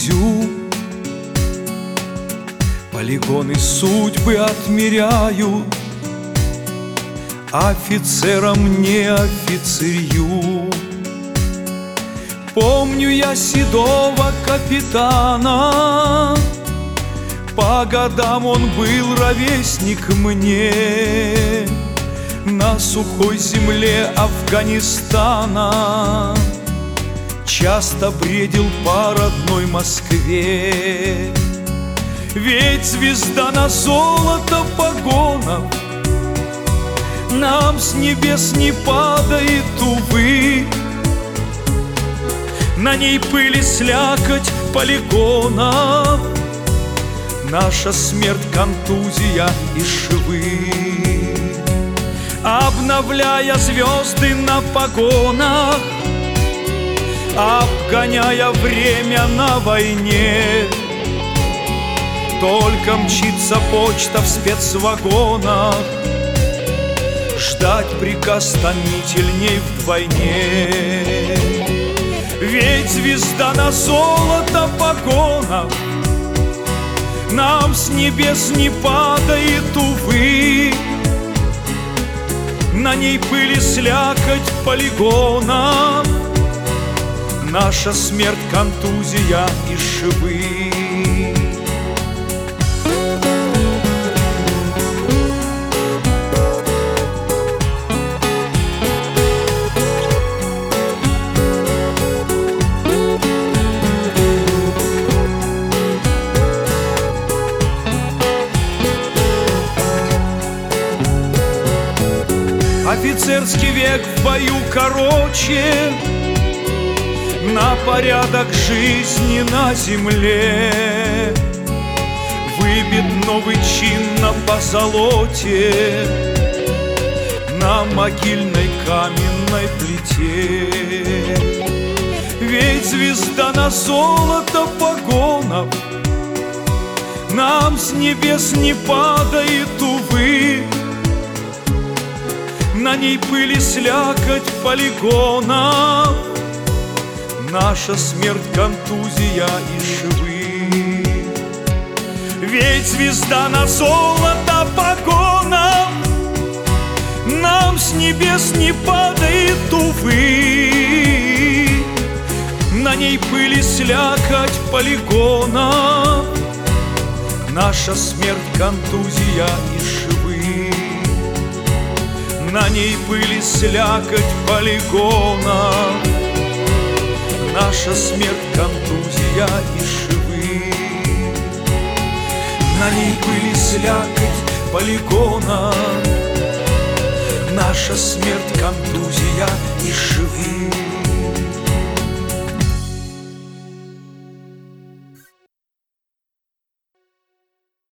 стезю. Полигоны судьбы отмеряют офицерам не офицерью. Помню я седого капитана, по годам он был ровесник мне. На сухой земле Афганистана часто бредил по родной Москве. Ведь звезда на золото погонов нам с небес не падает, увы. На ней пыль и слякоть полигонов, наша смерть, контузия и швы. Обновляя звезды на погонах, обгоняя время на войне, только мчится почта в спецвагонах, ждать приказ томительней вдвойне. Ведь звезда на золото погонов нам с небес не падает, увы. На ней пыль и слякоть полигонов, наша смерть, контузия и швы. Офицерский век в бою короче на порядок жизни на земле. Выбит новый чин на позолоте, на могильной каменной плите. Ведь звезда на золото погонов нам с небес не падает, увы. На ней пыль и слякоть полигонов, наша смерть, контузия и швы. Ведь звезда на золото погонов нам с небес не падает, увы. На ней пыль и слякоть полигонов, наша смерть, контузия и швы. На ней пыль и слякоть полигонов, наша смерть, контузия и швы. На ней пыль и слякоть полигонов, наша смерть, контузия и швы.